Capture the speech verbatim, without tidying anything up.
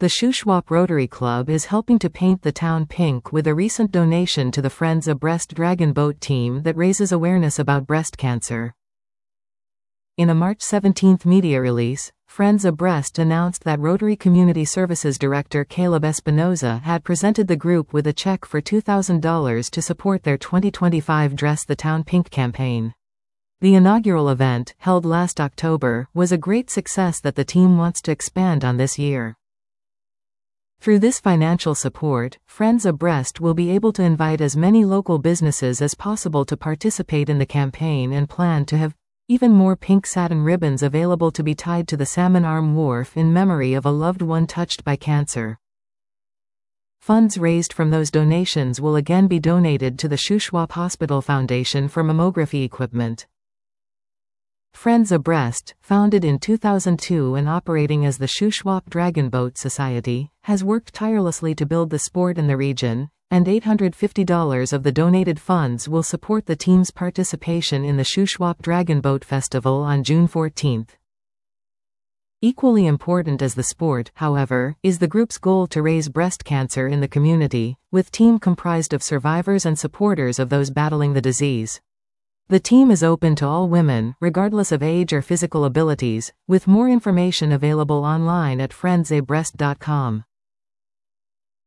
The Shuswap Rotary Club is helping to paint the town pink with a recent donation to the Friends of Brest Dragon Boat team that raises awareness about breast cancer. In a March seventeenth media release, Friends of Brest announced that Rotary Community Services Director Caleb Espinoza had presented the group with a check for two thousand dollars to support their twenty twenty-five Dress the Town Pink campaign. The inaugural event, held last October, was a great success that the team wants to expand on this year. Through this financial support, Friends of Brest will be able to invite as many local businesses as possible to participate in the campaign and plan to have even more pink satin ribbons available to be tied to the Salmon Arm Wharf in memory of a loved one touched by cancer. Funds raised from those donations will again be donated to the Shuswap Hospital Foundation for mammography equipment. Friends of Brest, founded in two thousand two and operating as the Shuswap Dragon Boat Society, has worked tirelessly to build the sport in the region, and eight hundred fifty dollars of the donated funds will support the team's participation in the Shuswap Dragon Boat Festival on June fourteenth. Equally important as the sport, however, is the group's goal to raise breast cancer in the community, with team comprised of survivors and supporters of those battling the disease. The team is open to all women, regardless of age or physical abilities, with more information available online at friends a brest dot com.